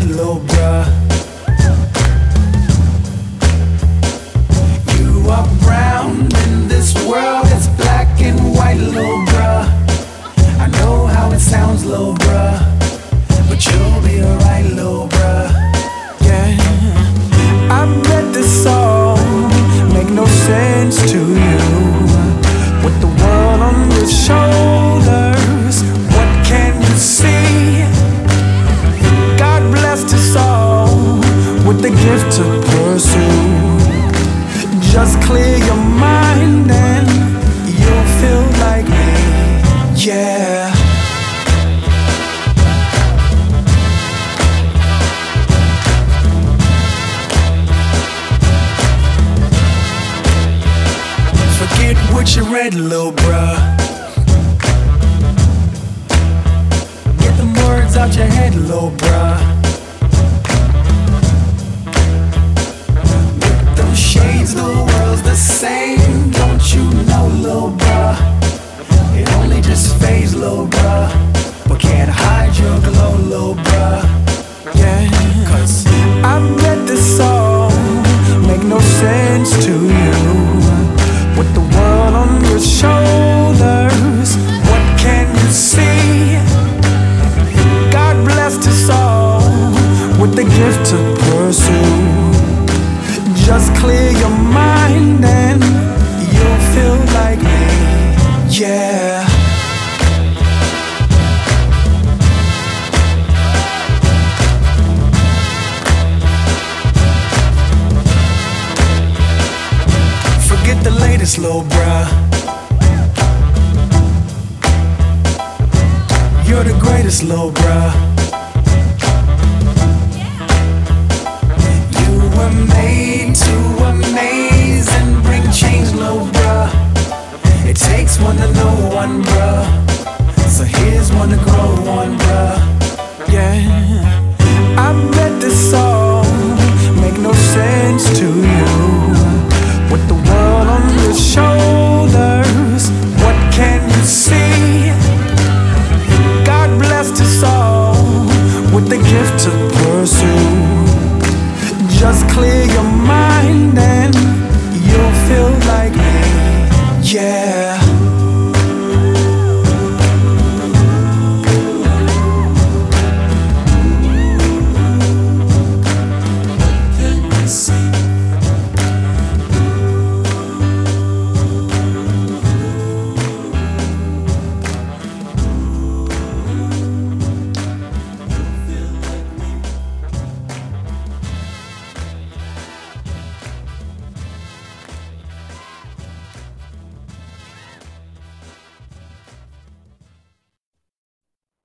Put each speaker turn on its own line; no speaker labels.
little bruh. You are brown in this world, it's black and white, little bruh. I know how it sounds, little bruh, but you'll be alright, little bruh. Yeah, I bet this song make no sense to you. With the world on your shoulders, what can you see? God blessed us all with the gift to pursue. Just clear your mind and you'll feel like me, yeah. Forget what you read, little bruh. Get them words out your head, little bruh. With them shades, the world's the same. Don't you know, little bruh? It only just fades, little bruh, but can't hide your glow, little bruh. Yeah, cause I bet this song make no sense to you. With the world on your shoulders, what can you see? God blessed us all with the gift to pursue. Just clear your mind and you'll feel like me, yeah. Forget the latest, little bruh. You're the greatest, little bruh. You were made to amaze and bring change, little bruh. It takes one to know one, bruh. So here's one to grow one, bruh.